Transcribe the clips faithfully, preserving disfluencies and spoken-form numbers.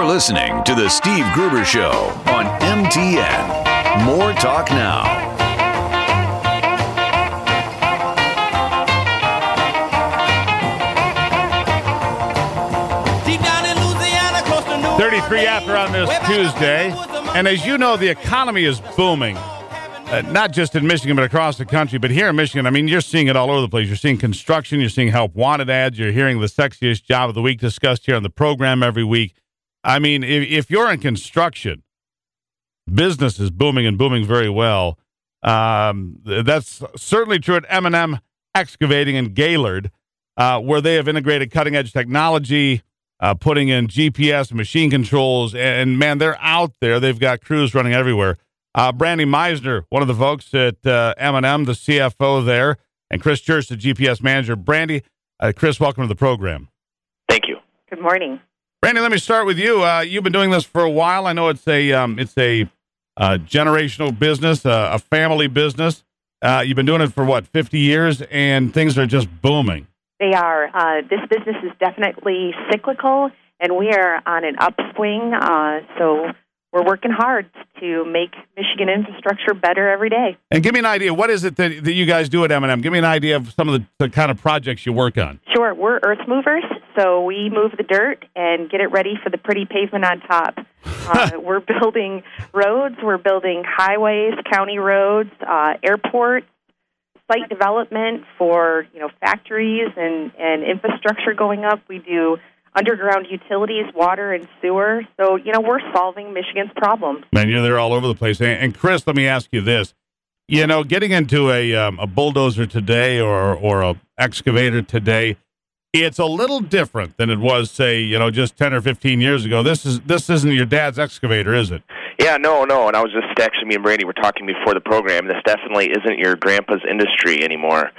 listening to The Steve Gruber Show on M T N. More talk now. thirty-three after on this Tuesday. And as you know, the economy is booming. Uh, not just in Michigan, but across the country. But here in Michigan, I mean, you're seeing it all over the place. You're seeing construction. You're seeing help wanted ads. You're hearing the sexiest job of the week discussed here on the program every week. I mean, if, if you're in construction, business is booming and booming very well. Um, that's certainly true at M and M Excavating in Gaylord, uh, where they have integrated cutting-edge technology, uh, putting in G P S and machine controls. And, and, man, they're out there. They've got crews running everywhere. Uh, Brandy Meisner, one of the folks at uh, M and M, the C F O there, and Chris Church, the G P S manager. Brandy, uh, Chris, welcome to the program. Thank you. Good morning. Brandy, let me start with you. Uh, you've been doing this for a while. I know it's a um, it's a uh, generational business, uh, a family business. Uh, you've been doing it for, what, fifty years, and things are just booming. They are. Uh, this business is definitely cyclical, and we are on an upswing, uh, so we're working hard to make Michigan infrastructure better every day. And give me an idea, what is it that, that you guys do at M and M? Give me an idea of some of the, the kind of projects you work on. Sure. We're earth movers, so we move the dirt and get it ready for the pretty pavement on top. Uh, we're building roads, we're building highways, county roads, uh, airports, site development for, you know, factories and, and infrastructure going up. We do underground utilities, water and sewer. So, you know, we're solving Michigan's problems. Man, you're there all over the place. And Chris, let me ask you this. You know, getting into a um, a bulldozer today or or a excavator today, it's a little different than it was, say, you know, just ten or fifteen years ago. This is this isn't your dad's excavator, is it? Yeah, no, no. And I was just actually, me and Brady were talking before the program. This definitely isn't your grandpa's industry anymore.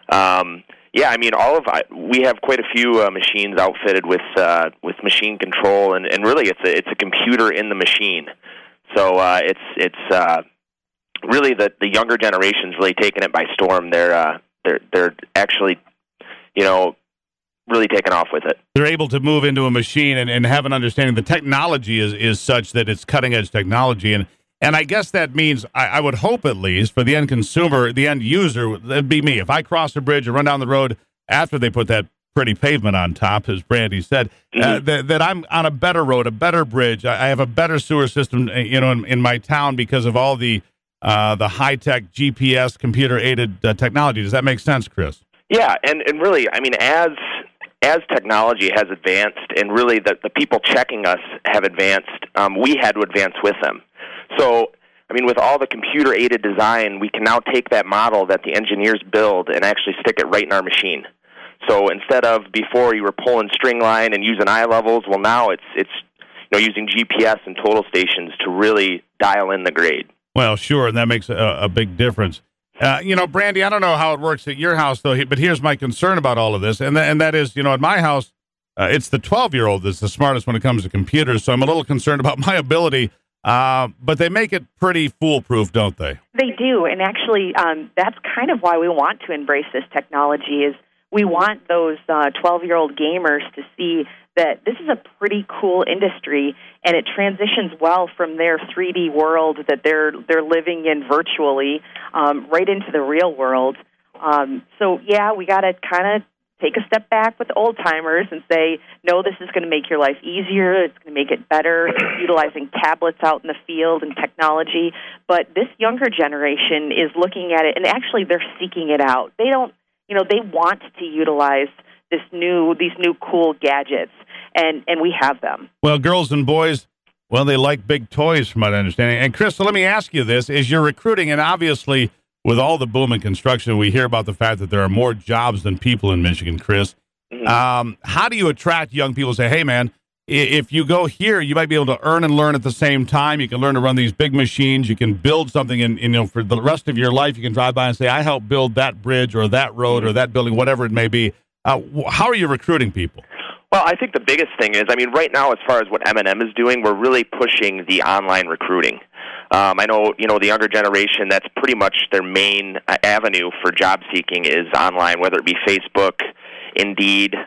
Um, yeah, I mean, all of we have quite a few uh, machines outfitted with uh, with machine control, and, and really, it's a it's a computer in the machine. So uh, it's it's uh, really the the younger generation's really taking it by storm. They're uh, they're they're actually, you know, really taken off with it. They're able to move into a machine and, and have an understanding. The technology is, is such that it's cutting-edge technology. And, and I guess that means, I, I would hope at least, for the end consumer, the end user, that'd be me. If I cross a bridge or run down the road after they put that pretty pavement on top, as Brandy said, mm-hmm. uh, that, that I'm on a better road, a better bridge. I, I have a better sewer system, you know, in, in my town because of all the, uh, the high-tech G P S, computer-aided uh, technology. Does that make sense, Chris? Yeah, and, and really, I mean, as... As technology has advanced and really the, the people checking us have advanced, um, we had to advance with them. So, I mean, with all the computer-aided design, we can now take that model that the engineers build and actually stick it right in our machine. So instead of before you were pulling string line and using eye levels, well, now it's, it's you know, using G P S and total stations to really dial in the grade. Well, sure, and that makes a, a big difference. Uh, you know, Brandy, I don't know how it works at your house, though, but here's my concern about all of this, and, th- and that is, you know, at my house, uh, it's the twelve-year-old that's the smartest when it comes to computers, so I'm a little concerned about my ability, uh, but they make it pretty foolproof, don't they? They do, and actually, um, that's kind of why we want to embrace this technology, is we want those uh, twelve-year-old gamers to see that this is a pretty cool industry, and it transitions well from their three D world that they're they're living in virtually um, right into the real world. Um, so, yeah, we got to kind of take a step back with the old-timers and say, no, this is going to make your life easier, it's going to make it better, utilizing tablets out in the field and technology. But this younger generation is looking at it, and actually they're seeking it out. They don't, you know, they want to utilize this new, these new cool gadgets, and, and we have them. Well, girls and boys, well, they like big toys, from my understanding. And, Chris, so let me ask you this. As you're recruiting, and obviously with all the boom in construction, we hear about the fact that there are more jobs than people in Michigan, Chris. Mm-hmm. Um, how do you attract young people to say, hey, man, if you go here, you might be able to earn and learn at the same time. You can learn to run these big machines. You can build something, and, you know, for the rest of your life, you can drive by and say, I helped build that bridge or that road or that building, whatever it may be. Uh, how are you recruiting people? Well, I think the biggest thing is, I mean, right now, as far as what M and M is doing, we're really pushing the online recruiting. Um, I know, you know, the younger generation, that's pretty much their main uh, avenue for job seeking is online, whether it be Facebook, Indeed.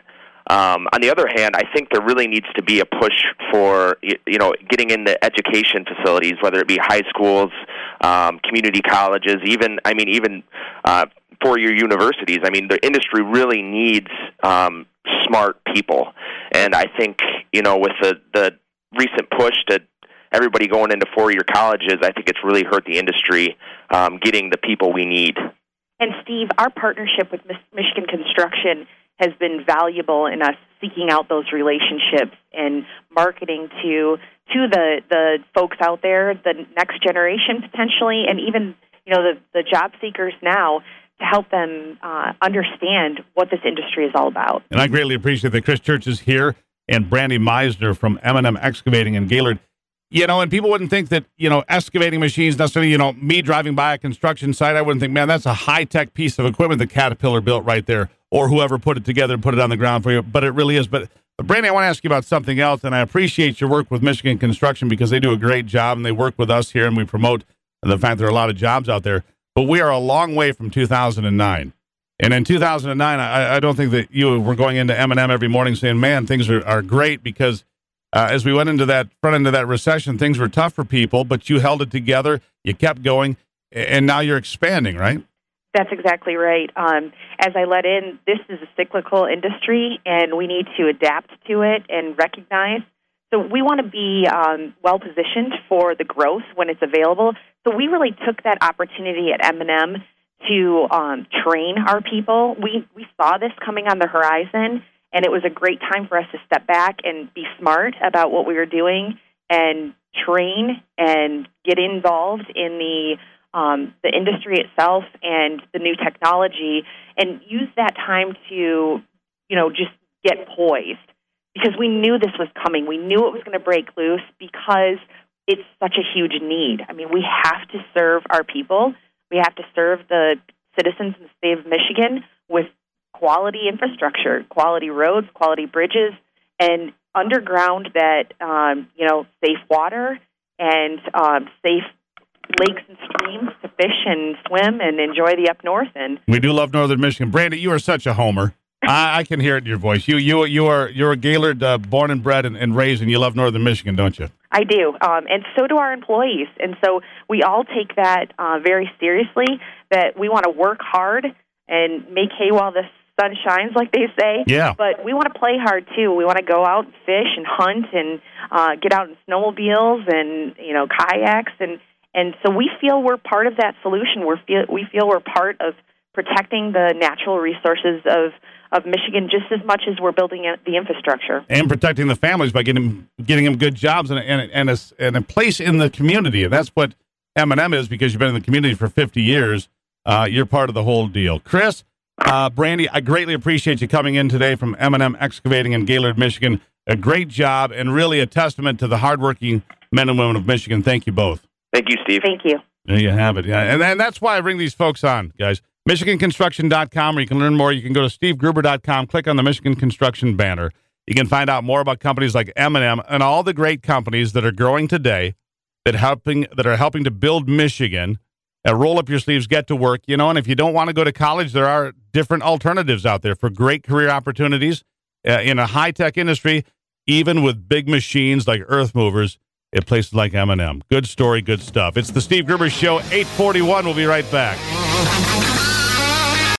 Um, on the other hand, I think there really needs to be a push for, you know, getting into education facilities, whether it be high schools, um, community colleges, even, I mean, even uh, four-year universities. I mean, the industry really needs um, smart people. And I think, you know, with the, the recent push to everybody going into four-year colleges, I think it's really hurt the industry um, getting the people we need. And, Steve, our partnership with Michigan Construction has been valuable in us seeking out those relationships and marketing to to the, the folks out there, the next generation potentially, and even, you know, the, the job seekers now, to help them uh, understand what this industry is all about. And I greatly appreciate that Chris Church is here and Brandy Meisner from M and M Excavating in Gaylord. You know, and people wouldn't think that, you know, excavating machines necessarily, you know, me driving by a construction site, I wouldn't think, man, that's a high-tech piece of equipment that Caterpillar built right there, or whoever put it together and put it on the ground for you, but it really is. But, but Brandy, I want to ask you about something else, and I appreciate your work with Michigan Construction because they do a great job, and they work with us here, and we promote the fact there are a lot of jobs out there. But we are a long way from two thousand nine. And in two thousand nine, I, I don't think that you were going into M and M every morning saying, man, things are, are great, because uh, as we went into that front end of that recession, things were tough for people, but you held it together, you kept going, and now you're expanding, right? That's exactly right. Um, as I let in, this is a cyclical industry, and we need to adapt to it and recognize. So we want to be um, well-positioned for the growth when it's available. So we really took that opportunity at M and M to um, train our people. We, we saw this coming on the horizon, and it was a great time for us to step back and be smart about what we were doing and train and get involved in the Um, the industry itself and the new technology, and use that time to, you know, just get poised, because we knew this was coming. We knew it was going to break loose because it's such a huge need. I mean, we have to serve our people. We have to serve the citizens in the state of Michigan with quality infrastructure, quality roads, quality bridges, and underground that, um, you know, safe water and um, safe lakes and streams to fish and swim and enjoy the up north in. We do love Northern Michigan. Brandy, you are such a homer. I, I can hear it in your voice. You you you are you're a Gaylord uh, born and bred and, and raised, and you love Northern Michigan, don't you? I do, um, and so do our employees. And so we all take that uh, very seriously, that we want to work hard and make hay while the sun shines, like they say. Yeah. But we want to play hard, too. We want to go out and fish and hunt and uh, get out in snowmobiles and, you know, kayaks, and And so we feel we're part of that solution. We feel we feel we're part of protecting the natural resources of, of Michigan just as much as we're building the infrastructure. And protecting the families by getting getting them good jobs and, and, and, a, and a place in the community. And that's what M and M is, because you've been in the community for fifty years. Uh, you're part of the whole deal. Chris, uh, Brandy, I greatly appreciate you coming in today from M and M Excavating in Gaylord, Michigan. A great job, and really a testament to the hardworking men and women of Michigan. Thank you both. Thank you, Steve. Thank you. There you have it. Yeah. And, and that's why I bring these folks on, guys. Michigan Construction dot com, where you can learn more. You can go to Steve Gruber dot com, click on the Michigan Construction banner. You can find out more about companies like M and M and all the great companies that are growing today that helping that are helping to build Michigan. Uh, roll up your sleeves, get to work. You know, and if you don't want to go to college, there are different alternatives out there for great career opportunities uh, in a high-tech industry, even with big machines like earth movers at places like M and M. Good story, good stuff. It's the Steve Gruber Show, eight forty-one. We'll be right back.